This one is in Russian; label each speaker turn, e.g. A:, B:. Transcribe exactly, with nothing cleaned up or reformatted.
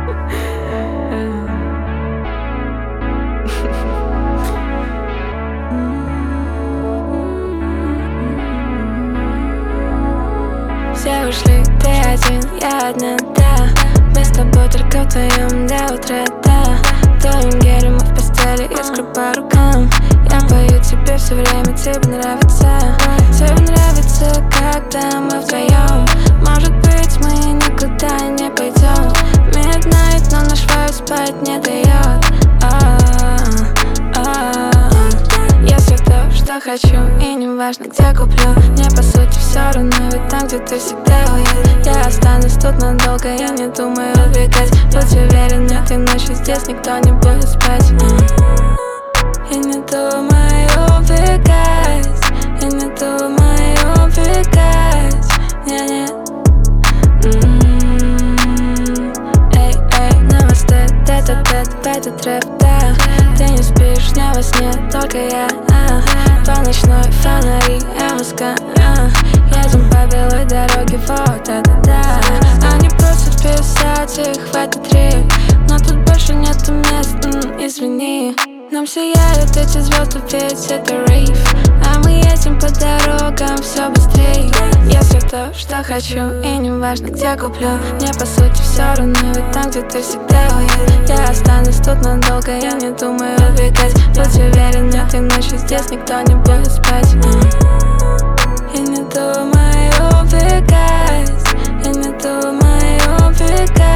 A: Все ушли, ты один, я одна, да. Мы с тобой только вдвоем до утра, да. Твоим гелем мы в постели, искру по рукам. Я пою тебе все время, тебе нравится. Тебе нравится, когда мы вдвоем. Может быть, мы никуда не пойдем. Midnight, но наш вайб спать не дает. Я все то, что хочу, и не важно, где куплю. Мне по сути все равно, ведь там, где ты всегда уют. Я останусь тут надолго, я не думаю убегать. Будь уверен, этой ночью здесь никто не будет спать. Я не думаю убегать, я не думаю убегать. Не-не. Эй, эй, намасте, тет-а-тет, в этот рэп, да. Ты не спишь, не во сне, только я, а. По ночной фонари, МСК, а. Едем по белой дороге, вот это да. Они просят писать их в этот рейв, но тут больше нету мест, м, извини. Нам сияют эти звезды, ведь это рейв, а мы едем по дорогам все быстрее. Я все то, что хочу, и не важно, где куплю. Мне по сути все равно, ведь там, где ты всегда уют. Я останусь тут надолго, я не думаю убегать. Будь уверен, этой ночью здесь никто не будет спать. Я не думаю убегать, я не думаю убегать.